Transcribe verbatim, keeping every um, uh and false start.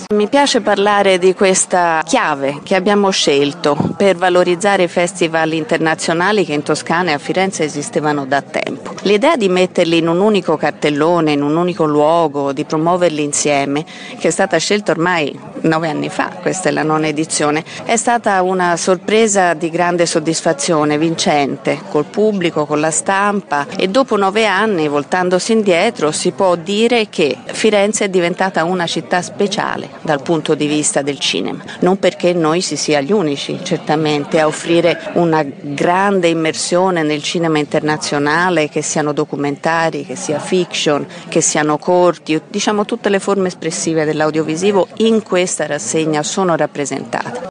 Mi piace parlare di questa chiave che abbiamo scelto per valorizzare i festival internazionali che in Toscana e a Firenze esistevano da tempo. L'idea di metterli in un unico cartellone, in un unico luogo, di promuoverli insieme, che è stata scelta ormai nove anni fa, questa è la nona edizione, è stata una sorpresa di grande soddisfazione, vincente, col pubblico, con la stampa, e dopo nove anni, voltandosi indietro, si può dire che Firenze è diventata una città speciale dal punto di vista del cinema, non perché noi si sia gli unici certamente a offrire una grande immersione nel cinema internazionale, che siano documentari, che sia fiction, che siano corti, diciamo tutte le forme espressive dell'audiovisivo in questa rassegna sono rappresentate.